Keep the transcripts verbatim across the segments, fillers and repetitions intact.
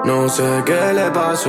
No sé qué le pasó,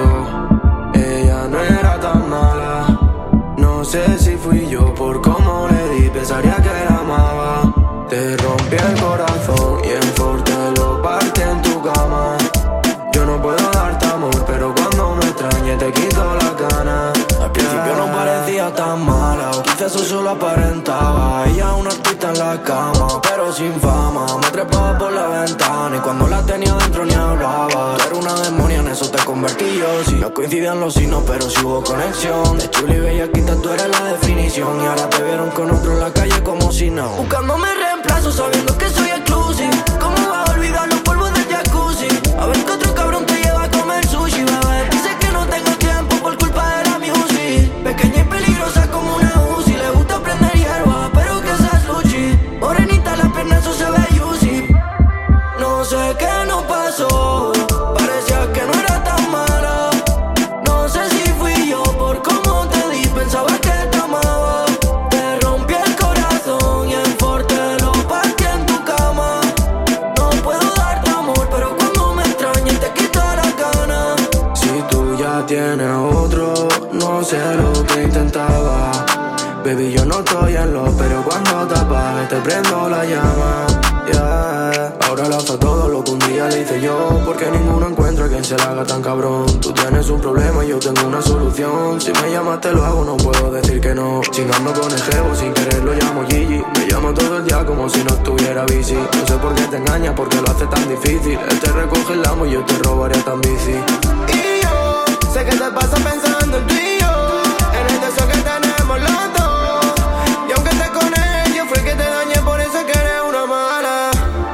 ella no era tan mala. No sé si fui yo por cómo le di, pensaría que la amaba. Te rompí el corazón y en fuerte lo partí en tu cama. Yo no puedo darte amor, pero cuando me extrañes te quito la gana. Al principio no parecía tan mala, o quizás eso solo aparentaba. Ella una artista en la cama, pero sin fama. Me trepaba por la ventana y cuando la tenía dentro ni hablaba. Tú eres una demonia, en eso te convertí yo. Si no coincidían los signos, pero si hubo conexión. De chula y bellaquita tú eres la definición. Y ahora te vieron con otro en la calle como si no. Buscándome reemplazo sabiendo que soy exclusive. ¿Cómo vas a olvidar los polvos del jacuzzi? A ver que otro cabrón te lleva a comer sushi, bebé. Dice que no tengo tiempo por culpa de la music. Pequeña y peligrosa como una Uzi. Le gusta prender hierba, pero que seas luchi. Morenita la pierna, eso se ve juicy. No sé qué nos pasó, parecía que no era tan mala. No sé si fui yo por cómo te di, pensaba que te amaba. Te rompí el corazón y en fuerte lo partí en tu cama. No puedo darte amor, pero cuando me extrañes te quito la gana. Si tú ya tienes otro, no sé lo que intentaba. Baby, yo no estoy en lo, pero cuando te apagues te prendo la llama. Yeah. Ahora le hace todo lo que un día le hice yo, porque ninguno encuentra quien se la haga tan cabrón. Tú tienes un problema y yo tengo una solución. Si me llamas te lo hago, no puedo decir que no. Chingando con el jevo, sin querer lo llamo Gigi. Me llamo todo el día como si no estuviera bici. No sé por qué te engañas, porque lo hace tan difícil. Él te recoge el amo y yo te robaría tan bici. Y yo sé que te pasa pensando en tú y yo, en el deseo que tenemos los dos. Y aunque estés con él, yo fui el que te dañé, por eso es que eres una mala.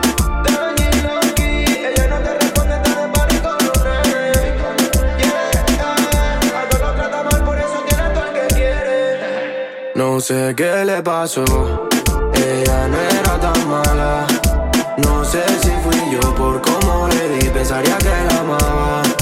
Dañino aquí, ella no te responde, está de party con los nenes. Yeah, a todos los trata mal, por eso tiene todo el que quiere. No sé qué le pasó, ella no era tan mala. No sé si fui yo por cómo le di, pensaría que la amaba.